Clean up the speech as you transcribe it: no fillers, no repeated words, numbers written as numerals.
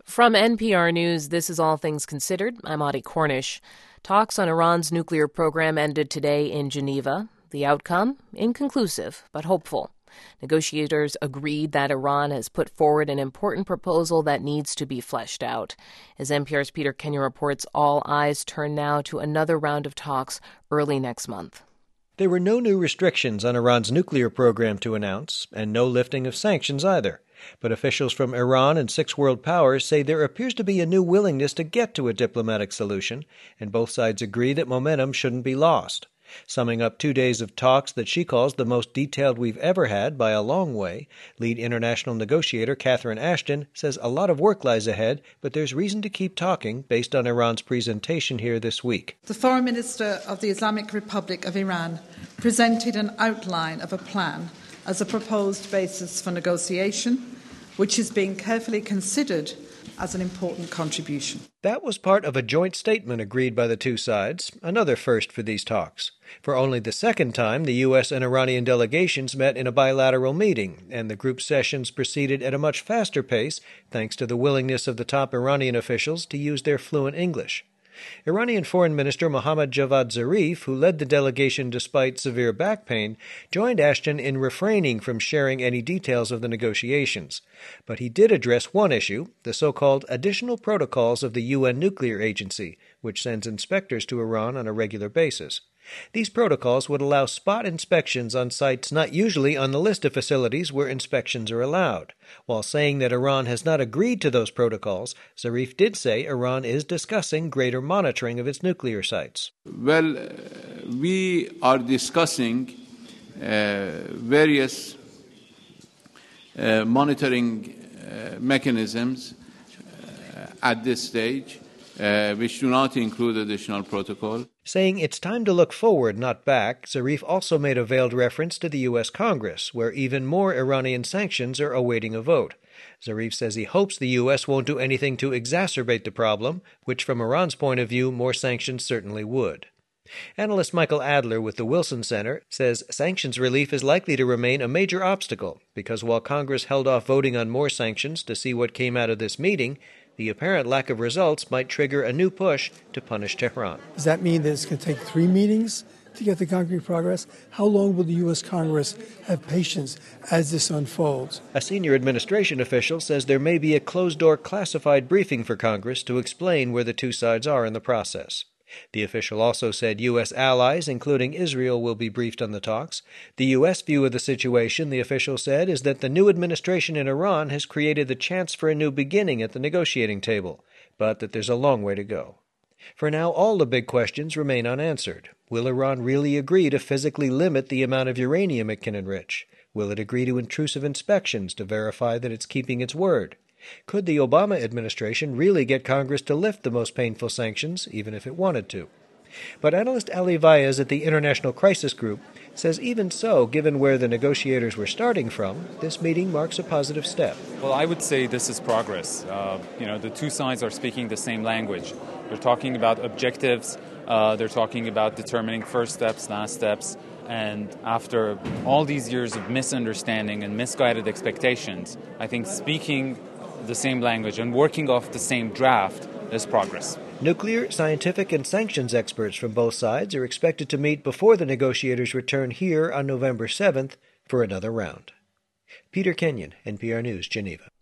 From NPR News, this is All Things Considered. I'm Audie Cornish. Talks on Iran's nuclear program ended today in Geneva. The outcome? Inconclusive, but hopeful. Negotiators agreed that Iran has put forward an important proposal that needs to be fleshed out. As NPR's Peter Kenyon reports, all eyes turn now to another round of talks early next month. There were no new restrictions on Iran's nuclear program to announce, and no lifting of sanctions either. But officials from Iran and 6 world powers say there appears to be a new willingness to get to a diplomatic solution, and both sides agree that momentum shouldn't be lost. Summing up 2 days of talks that she calls the most detailed we've ever had by a long way, lead international negotiator Catherine Ashton says a lot of work lies ahead, but there's reason to keep talking based on Iran's presentation here this week. The Foreign Minister of the Islamic Republic of Iran presented an outline of a plan as a proposed basis for negotiation, which is being carefully considered as an important contribution. That was part of a joint statement agreed by the two sides, another first for these talks. For only the second time, the U.S. and Iranian delegations met in a bilateral meeting, and the group sessions proceeded at a much faster pace thanks to the willingness of the top Iranian officials to use their fluent English. Iranian Foreign Minister Mohammad Javad Zarif, who led the delegation despite severe back pain, joined Ashton in refraining from sharing any details of the negotiations. But he did address one issue, the so-called additional protocols of the UN Nuclear Agency, which sends inspectors to Iran on a regular basis. These protocols would allow spot inspections on sites not usually on the list of facilities where inspections are allowed. While saying that Iran has not agreed to those protocols, Zarif did say Iran is discussing greater monitoring of its nuclear sites. Well, we are discussing various monitoring mechanisms at this stage, which do not include additional protocol. Saying it's time to look forward, not back, Zarif also made a veiled reference to the U.S. Congress, where even more Iranian sanctions are awaiting a vote. Zarif says he hopes the U.S. won't do anything to exacerbate the problem, which from Iran's point of view, more sanctions certainly would. Analyst Michael Adler with the Wilson Center says sanctions relief is likely to remain a major obstacle because while Congress held off voting on more sanctions to see what came out of this meeting, the apparent lack of results might trigger a new push to punish Tehran. Does that mean that it's going to take 3 meetings to get the concrete progress? How long will the U.S. Congress have patience as this unfolds? A senior administration official says there may be a closed-door classified briefing for Congress to explain where the two sides are in the process. The official also said U.S. allies, including Israel, will be briefed on the talks. The U.S. view of the situation, the official said, is that the new administration in Iran has created the chance for a new beginning at the negotiating table, but that there's a long way to go. For now, all the big questions remain unanswered. Will Iran really agree to physically limit the amount of uranium it can enrich? Will it agree to intrusive inspections to verify that it's keeping its word? Could the Obama administration really get Congress to lift the most painful sanctions, even if it wanted to? But analyst Ali Vaez at the International Crisis Group says even so, given where the negotiators were starting from, this meeting marks a positive step. Well, I would say this is progress. The two sides are speaking the same language. They're talking about objectives. They're talking about determining first steps, last steps. And after all these years of misunderstanding and misguided expectations, I think speaking the same language and working off the same draft is progress. Nuclear, scientific, and sanctions experts from both sides are expected to meet before the negotiators return here on November 7th for another round. Peter Kenyon, NPR News, Geneva.